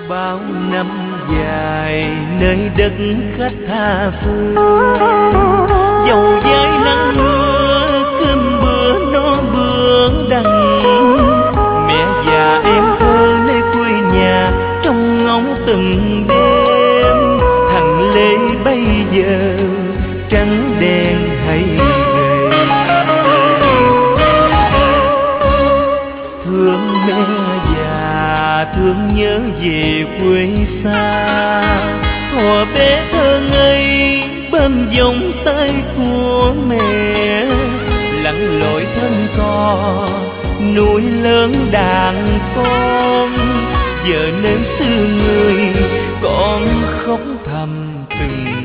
bao năm dài nơi đất khách tha phương, dầu dãi nắng mưa cơm bữa no bữa đắng. Mẹ già em thơ nơi quê nhà trong ngóng từng đêm. Thằng Lê bây giờ trắng đen hay gầy, thương mẹ già thương nhớ về quê xa. Thuở bé thơ ngây bên vòng tay của mẹ, lặn lội thân cò nuôi lớn đàn con. Giờ nên xưa người con khóc thầm từng